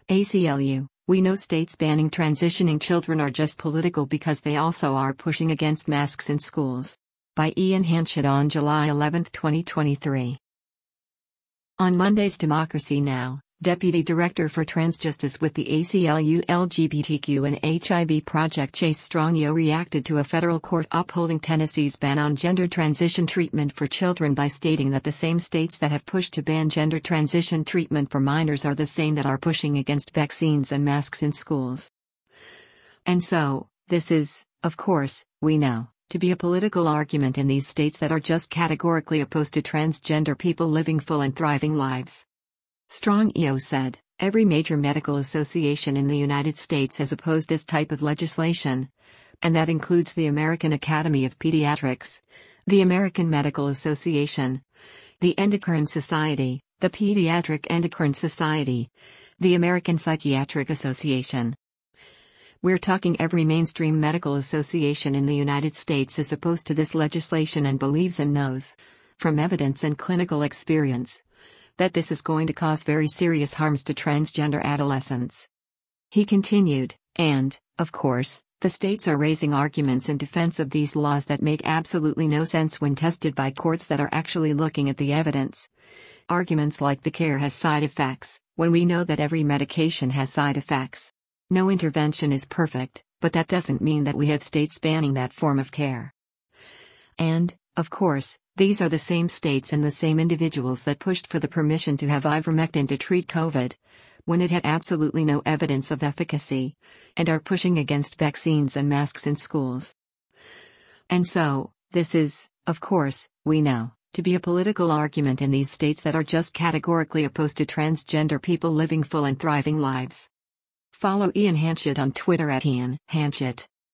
ACLU, we know states banning transitioning children are just political because they also are pushing against masks in schools. By Ian Hanchett on July 11, 2023. On Monday's Democracy Now!, Deputy Director for Transjustice with the ACLU LGBTQ and HIV Project Chase Strongyo reacted to a federal court upholding Tennessee's ban on gender transition treatment for children by stating that the same states that have pushed to ban gender transition treatment for minors are the same that are pushing against vaccines and masks in schools. And so, this is, of course, we know, to be a political argument in these states that are just categorically opposed to transgender people living full and thriving lives. Strongyo said, every major medical association in the United States has opposed this type of legislation. And that includes the American Academy of Pediatrics, the American Medical Association, the Endocrine Society, the Pediatric Endocrine Society, the American Psychiatric Association. We're talking every mainstream medical association in the United States is opposed to this legislation and believes and knows, from evidence and clinical experience, that this is going to cause very serious harms to transgender adolescents. He continued, and, of course, the states are raising arguments in defense of these laws that make absolutely no sense when tested by courts that are actually looking at the evidence. Arguments like the care has side effects, when we know that every medication has side effects. No intervention is perfect, but that doesn't mean that we have states banning that form of care. And, of course, these are the same states and the same individuals that pushed for the permission to have ivermectin to treat COVID, when it had absolutely no evidence of efficacy, and are pushing against vaccines and masks in schools. And so, this is, of course, we know, to be a political argument in these states that are just categorically opposed to transgender people living full and thriving lives. Follow Ian Hanchett on Twitter @IanHanchett.